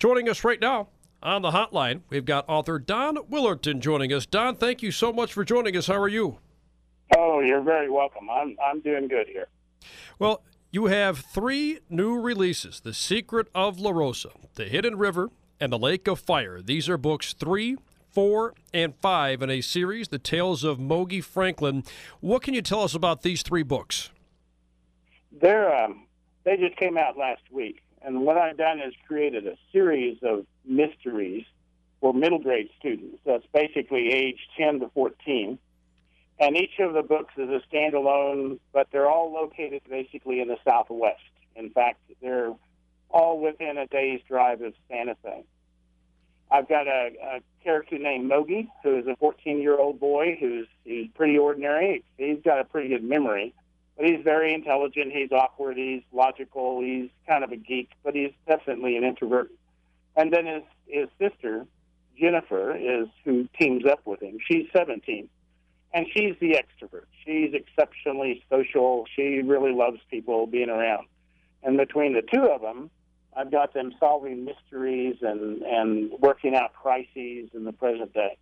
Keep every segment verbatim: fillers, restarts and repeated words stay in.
Joining us right now on the hotline, we've got author Don Willerton joining us. Don, thank you so much for joining us. How are you? Oh, you're very welcome. I'm I'm doing good here. Well, you have three new releases: The Secret of La Rosa, The Hidden River, and The Lake of Fire. These are books three, four, and five in a series, The Tales of Mogi Franklin. What can you tell us about these three books? They're um, they just came out last week, and what I've done is created a series of mysteries for middle grade students. That's basically age ten to fourteen. And each of the books is a standalone, but they're all located basically in the Southwest. In fact, they're all within a day's drive of Santa Fe. I've got a, a character named Mogi, who is a fourteen-year-old boy who's he's pretty ordinary. He's got a pretty good memory, but he's very intelligent. He's awkward. He's logical. He's kind of a geek, but he's definitely an introvert. And then his, his sister, Jennifer, is who teams up with him. She's seventeen. And she's the extrovert. She's exceptionally social. She really loves people being around. And between the two of them, I've got them solving mysteries and, and working out crises in the present day.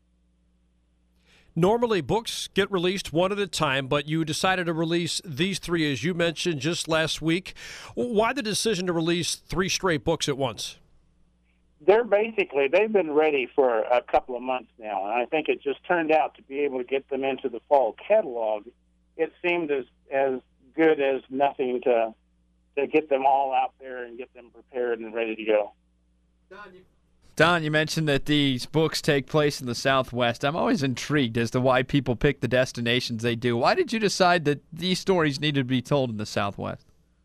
Normally, books get released one at a time, but you decided to release these three, as you mentioned, just last week. Why the decision to release three straight books at once? They're basically, they've been ready for a couple of months now, and I think it just turned out to be able to get them into the fall catalog. It seemed as as good as nothing to to get them all out there and get them prepared and ready to go. Don, you, Don, you mentioned that these books take place in the Southwest. I'm always intrigued as to why people pick the destinations they do. Why did you decide that these stories needed to be told in the Southwest?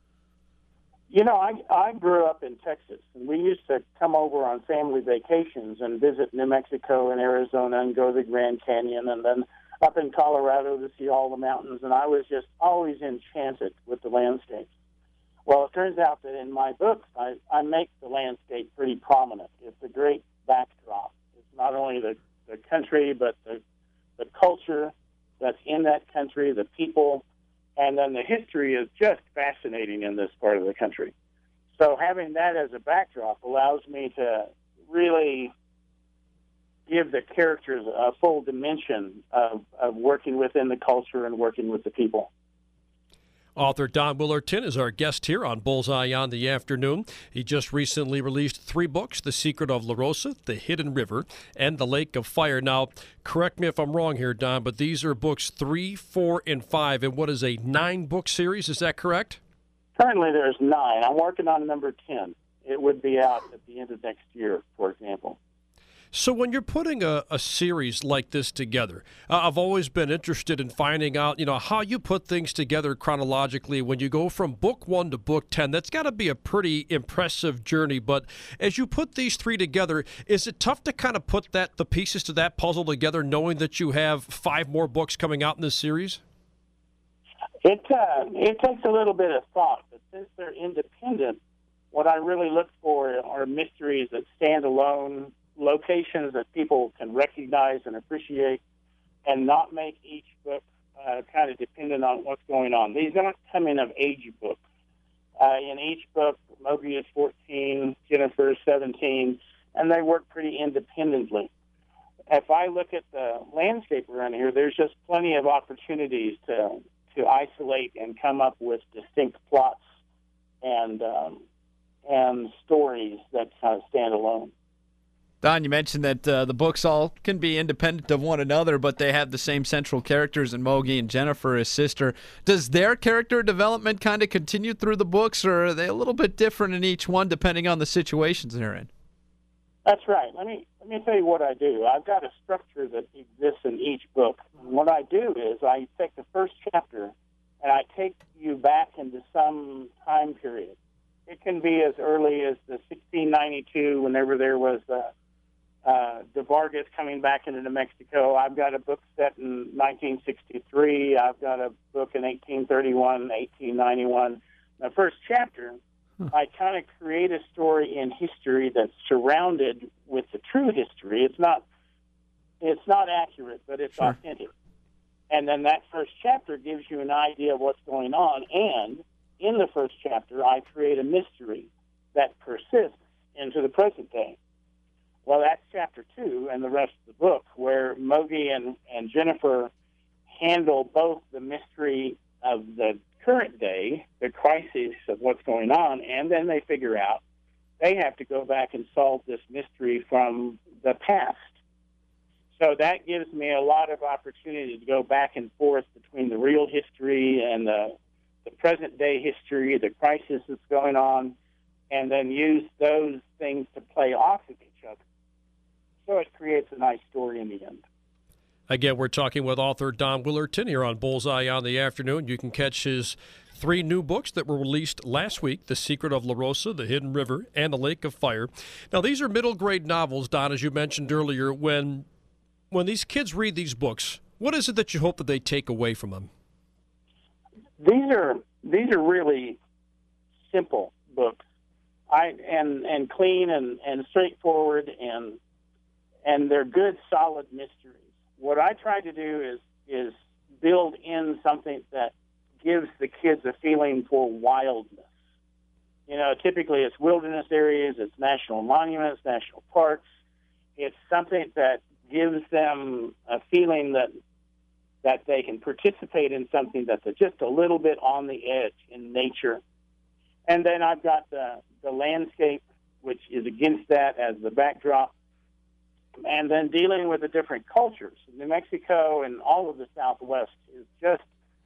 You know, I, I grew up in Texas, and we used to come over on family vacations and visit New Mexico and Arizona and go to the Grand Canyon, and then up in Colorado to see all the mountains, and I was just always enchanted with the landscapes. Well, it turns out that in my books, I, I make the landscape pretty prominent. It's a great backdrop. It's not only the, the country, but the, the culture that's in that country, the people. And then the history is just fascinating in this part of the country. So having that as a backdrop allows me to really give the characters a full dimension of, of working within the culture and working with the people. Author Don Willerton is our guest here on Bullseye on the Afternoon. He just recently released three books, The Secret of La Rosa, The Hidden River, and The Lake of Fire. Now, correct me if I'm wrong here, Don, but these are books three, four, and five in what is a nine-book series. Is that correct? Currently there's nine. I'm working on number ten. It would be out at the end of next year, for example. So when you're putting a, a series like this together, uh, I've always been interested in finding out, you know, how you put things together chronologically when you go from book one to book ten. That's got to be a pretty impressive journey. But as you put these three together, is it tough to kind of put that the pieces to that puzzle together, knowing that you have five more books coming out in this series? It, uh, it takes a little bit of thought, but since they're independent, what I really look for are mysteries that stand alone, locations that people can recognize and appreciate, and not make each book uh, kind of dependent on what's going on. These aren't coming of age books. Uh, in each book, Mogi is fourteen, Jennifer is seventeen, and they work pretty independently. If I look at the landscape around here, there's just plenty of opportunities to to isolate and come up with distinct plots and um, and stories that kind of stand alone. Don, you mentioned that uh, the books all can be independent of one another, but they have the same central characters in Mogi and Jennifer, his sister. Does their character development kind of continue through the books, or are they a little bit different in each one depending on the situations they're in? That's right. Let me let me tell you what I do. I've got a structure that exists in each book. And what I do is I take the first chapter and I take you back into some time period. It can be as early as the sixteen ninety-two, whenever there was the Uh, de Vargas coming back into New Mexico. I've got a book set in nineteen sixty-three. I've got a book in eighteen thirty-one, eighteen ninety-one. The first chapter, hmm. I kind of create a story in history that's surrounded with the true history. It's not, it's not accurate, but it's sure. authentic. And then that first chapter gives you an idea of what's going on. And in the first chapter, I create a mystery that persists into the present day. Well, that's chapter two and the rest of the book, where Mogi and, and Jennifer handle both the mystery of the current day, the crisis of what's going on, and then they figure out they have to go back and solve this mystery from the past. So that gives me a lot of opportunity to go back and forth between the real history and the, the present day history, the crisis that's going on, and then use those things to play off of each other. So it creates a nice story in the end. Again, we're talking with author Don Willerton here on Bullseye on the Afternoon. You can catch his three new books that were released last week, The Secret of La Rosa, The Hidden River, and The Lake of Fire. Now, these are middle-grade novels, Don, as you mentioned earlier. When, when these kids read these books, what is it that you hope that they take away from them? These are these are really simple books, I and and clean and, and straightforward, and and they're good, solid mysteries. What I try to do is is build in something that gives the kids a feeling for wildness. You know, typically it's wilderness areas, it's national monuments, national parks. It's something that gives them a feeling that that they can participate in something that's just a little bit on the edge in nature. And then I've got the, the landscape, which is against that as the backdrop. And then dealing with the different cultures. New Mexico and all of the Southwest is just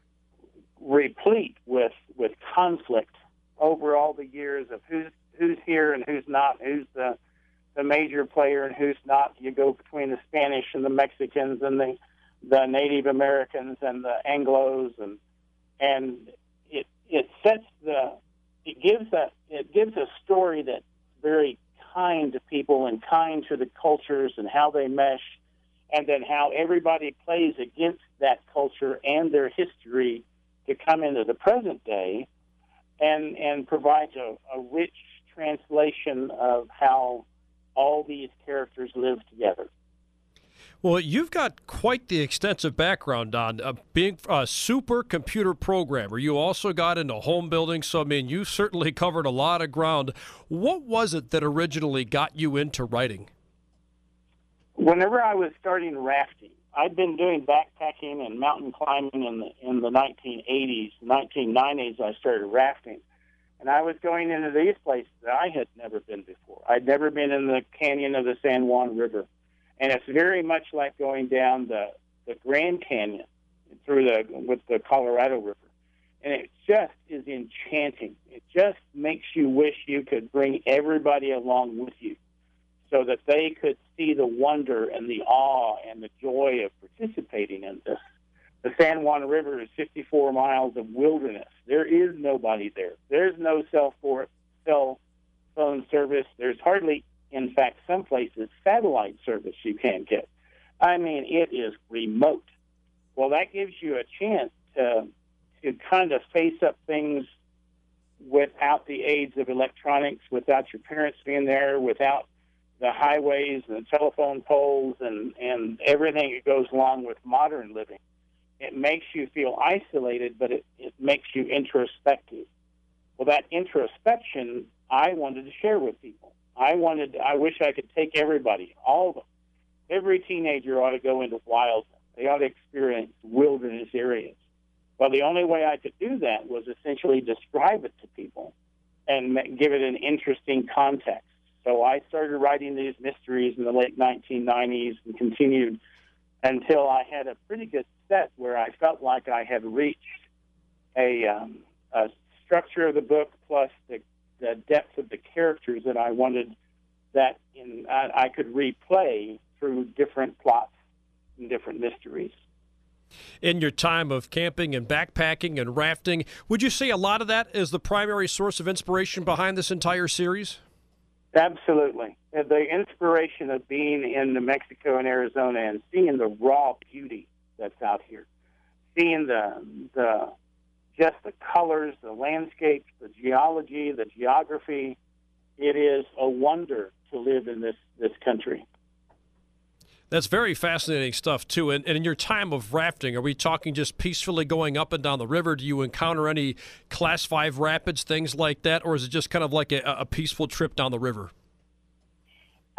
replete with with conflict over all the years of who's who's here and who's not, who's the the major player and who's not. You go between the Spanish and the Mexicans and the the Native Americans and the Anglos, and and it it sets the it gives a it gives a story that's very kind to people and kind to the cultures and how they mesh, and then how everybody plays against that culture and their history to come into the present day, and and provides a, a rich translation of how all these characters live together. Well, you've got quite the extensive background, Don. Uh, being a supercomputer programmer, you also got into home building, so, I mean, you certainly covered a lot of ground. What was it that originally got you into writing? Whenever I was starting rafting, I'd been doing backpacking and mountain climbing in the, in the nineteen eighties, nineteen nineties, I started rafting. And I was going into these places that I had never been before. I'd never been in the canyon of the San Juan River. And it's very much like going down the, the Grand Canyon through the with the Colorado River. And it just is enchanting. It just makes you wish you could bring everybody along with you so that they could see the wonder and the awe and the joy of participating in this. The San Juan River is fifty-four miles of wilderness. There is nobody there. There's no cell phone service. There's hardly, in fact, some places, satellite service you can't get. I mean, it is remote. Well, that gives you a chance to to kind of face up things without the aids of electronics, without your parents being there, without the highways and the telephone poles and, and everything that goes along with modern living. It makes you feel isolated, but it, it makes you introspective. Well, that introspection I wanted to share with people. I wanted, I wish I could take everybody, all of them. Every teenager ought to go into wildness. They ought to experience wilderness areas. Well, the only way I could do that was essentially describe it to people and give it an interesting context. So I started writing these mysteries in the late nineteen nineties and continued until I had a pretty good set where I felt like I had reached a, um, a structure of the book plus the, the depth of the characters that I wanted that in, I, I could replay through different plots and different mysteries. In your time of camping and backpacking and rafting, would you say a lot of that is the primary source of inspiration behind this entire series? Absolutely. The inspiration of being in New Mexico and Arizona and seeing the raw beauty that's out here, seeing the the just the colors, the landscapes, the geology, the geography. It is a wonder to live in this, this country. That's very fascinating stuff, too. And, and in your time of rafting, are we talking just peacefully going up and down the river? Do you encounter any Class five rapids, things like that? Or is it just kind of like a, a peaceful trip down the river?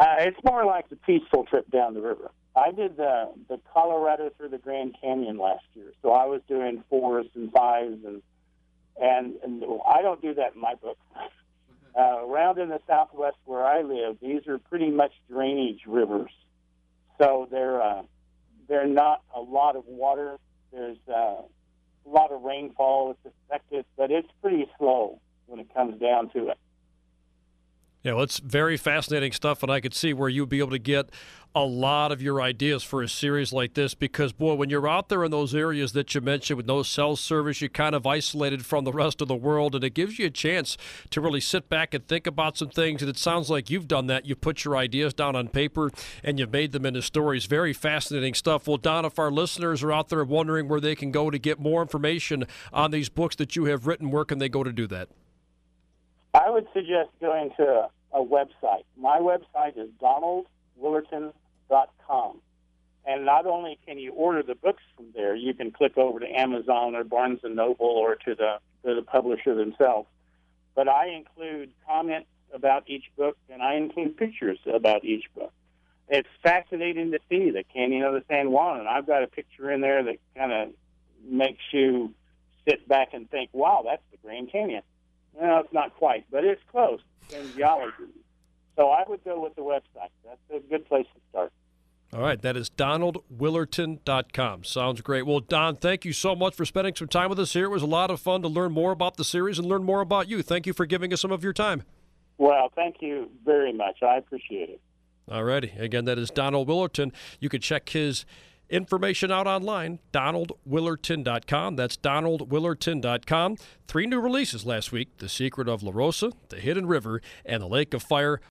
Uh, it's more like the peaceful trip down the river. I did the the Colorado through the Grand Canyon last year, so I was doing fours and fives, and and, and I don't do that in my book. Uh, around in the Southwest where I live, these are pretty much drainage rivers, so they're uh, they're not a lot of water. There's uh, a lot of rainfall that's affected, but it's pretty slow when it comes down to it. Yeah, well, it's very fascinating stuff, and I could see where you'd be able to get a lot of your ideas for a series like this because, boy, when you're out there in those areas that you mentioned with no cell service, you're kind of isolated from the rest of the world, and it gives you a chance to really sit back and think about some things, and it sounds like you've done that. You've put your ideas down on paper, and you've made them into stories. Very fascinating stuff. Well, Don, if our listeners are out there wondering where they can go to get more information on these books that you have written, where can they go to do that? I would suggest going to a, a website. My website is donald willerton dot com. And not only can you order the books from there, you can click over to Amazon or Barnes and Noble or to the, to the publisher themselves. But I include comments about each book, and I include pictures about each book. It's fascinating to see the Canyon of the San Juan, and I've got a picture in there that kind of makes you sit back and think, wow, that's the Grand Canyon. No, it's not quite, but it's close in geology. So I would go with the website. That's a good place to start. All right, that is donald willerton dot com. Sounds great. Well, Don, thank you so much for spending some time with us here. It was a lot of fun to learn more about the series and learn more about you. Thank you for giving us some of your time. Well, thank you very much. I appreciate it. All righty. Again, that is Donald Willerton. You can check his information out online, donald willerton dot com. That's donald willerton dot com. Three new releases last week: The Secret of La Rosa, The Hidden River, and The Lake of Fire.